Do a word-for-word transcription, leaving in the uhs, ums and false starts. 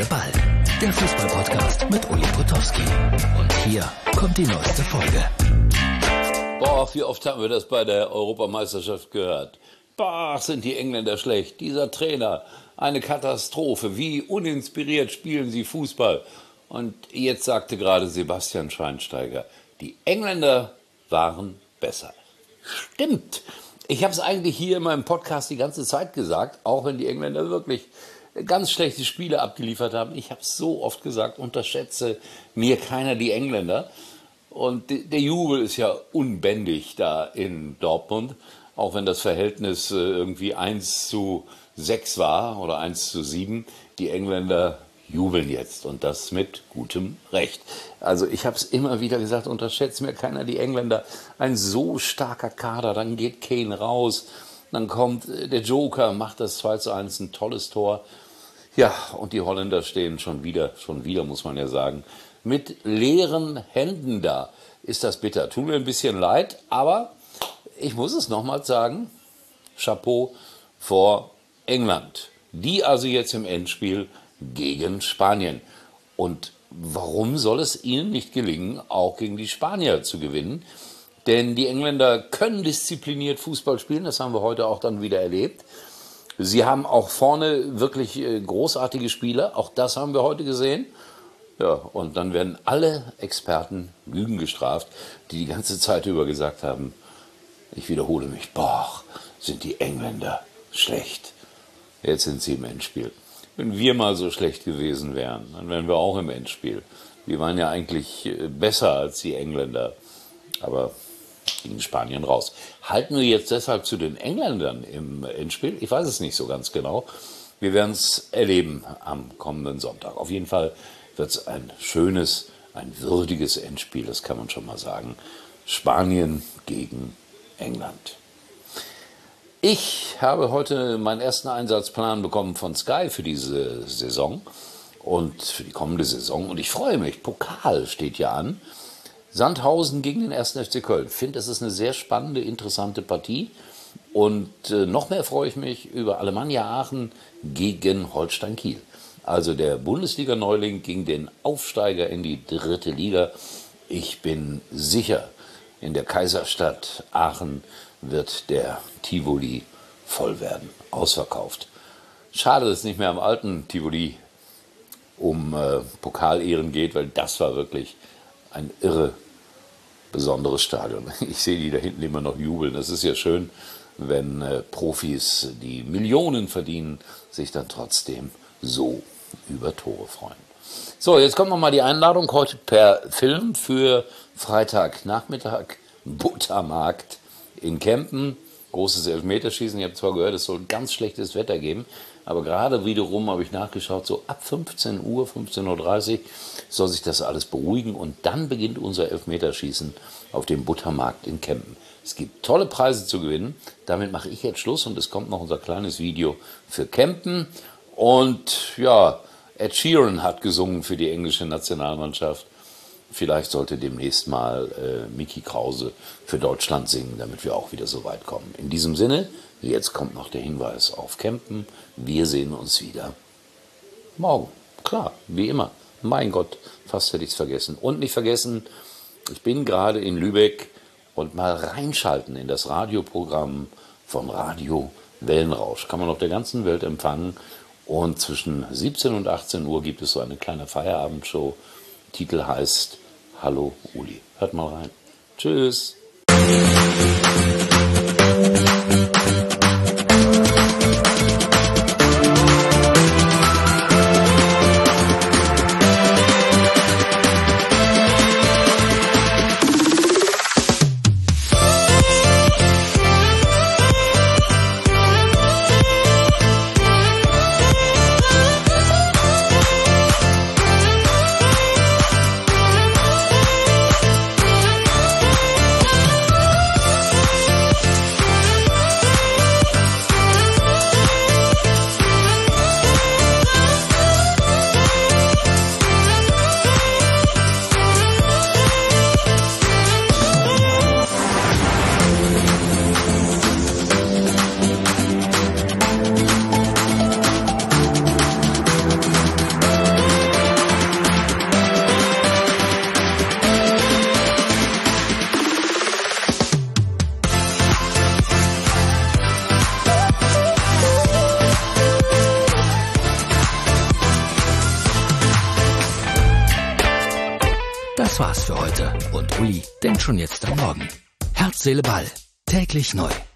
Enge Ball, der Fußball-Podcast mit Uli Potowski. Und hier kommt die neueste Folge. Boah, wie oft haben wir das bei der Europameisterschaft gehört. Boah, sind die Engländer schlecht. Dieser Trainer, eine Katastrophe. Wie uninspiriert spielen sie Fußball. Und jetzt sagte gerade Sebastian Schweinsteiger, die Engländer waren besser. Stimmt. Ich habe es eigentlich hier in meinem Podcast die ganze Zeit gesagt, auch wenn die Engländer wirklich ganz schlechte Spiele abgeliefert haben. Ich habe es so oft gesagt, unterschätze mir keiner die Engländer. Und der Jubel ist ja unbändig da in Dortmund, auch wenn das Verhältnis irgendwie eins zu sechs war oder eins zu sieben. Die Engländer jubeln jetzt und das mit gutem Recht. Also ich habe es immer wieder gesagt, unterschätzt mir keiner die Engländer. Ein so starker Kader, dann geht Kane raus, dann kommt der Joker, macht das zwei zu eins, ein tolles Tor. Ja, und die Holländer stehen schon wieder, schon wieder muss man ja sagen, mit leeren Händen da. Ist das bitter, tut mir ein bisschen leid, aber ich muss es nochmal sagen, Chapeau vor England. Die also jetzt im Endspiel gegen Spanien. Und warum soll es ihnen nicht gelingen, auch gegen die Spanier zu gewinnen? Denn die Engländer können diszipliniert Fußball spielen, das haben wir heute auch dann wieder erlebt. Sie haben auch vorne wirklich großartige Spieler, auch das haben wir heute gesehen. Ja, und dann werden alle Experten Lügen gestraft, die die ganze Zeit über gesagt haben, ich wiederhole mich, boah, sind die Engländer schlecht. Jetzt sind sie im Endspiel. Wenn wir mal so schlecht gewesen wären, dann wären wir auch im Endspiel. Wir waren ja eigentlich besser als die Engländer, aber gegen Spanien raus. Halten wir jetzt deshalb zu den Engländern im Endspiel? Ich weiß es nicht so ganz genau. Wir werden es erleben am kommenden Sonntag. Auf jeden Fall wird es ein schönes, ein würdiges Endspiel, das kann man schon mal sagen. Spanien gegen England. Ich habe heute meinen ersten Einsatzplan bekommen von Sky für diese Saison und für die kommende Saison. Und ich freue mich, Pokal steht ja an. Sandhausen gegen den ersten F C Köln. Ich finde, das ist eine sehr spannende, interessante Partie. Und äh, noch mehr freue ich mich über Alemannia Aachen gegen Holstein Kiel. Also der Bundesliga-Neuling gegen den Aufsteiger in die dritte Liga. Ich bin sicher, in der Kaiserstadt Aachen wird der Tivoli voll werden, ausverkauft. Schade, dass es nicht mehr am alten Tivoli um äh, Pokalehren geht, weil das war wirklich ein irre besonderes Stadion. Ich sehe die da hinten immer noch jubeln. Das ist ja schön, wenn äh, Profis, die Millionen verdienen, sich dann trotzdem so über Tore freuen. So, jetzt kommt nochmal die Einladung heute per Film für Freitagnachmittag, Buttermarkt in Kempen, großes Elfmeterschießen. Ich habe zwar gehört, es soll ganz schlechtes Wetter geben, aber gerade wiederum habe ich nachgeschaut, so ab fünfzehn Uhr, fünfzehn Uhr dreißig soll sich das alles beruhigen und dann beginnt unser Elfmeterschießen auf dem Buttermarkt in Kempen. Es gibt tolle Preise zu gewinnen, damit mache ich jetzt Schluss und es kommt noch unser kleines Video für Kempen und ja, Ed Sheeran hat gesungen für die englische Nationalmannschaft. Vielleicht sollte demnächst mal äh, Micky Krause für Deutschland singen, damit wir auch wieder so weit kommen. In diesem Sinne, jetzt kommt noch der Hinweis auf Kempen. Wir sehen uns wieder morgen. Klar, wie immer. Mein Gott, fast hätte ich es vergessen. Und nicht vergessen, ich bin gerade in Lübeck und mal reinschalten in das Radioprogramm von Radio Wellenrausch. Kann man auf der ganzen Welt empfangen. Und zwischen siebzehn und achtzehn Uhr gibt es so eine kleine Feierabendshow. Titel heißt Hallo Uli. Hört mal rein. Tschüss. Das war's für heute und Uli denkt schon jetzt am Morgen. Herz, Seele, Ball. Täglich neu.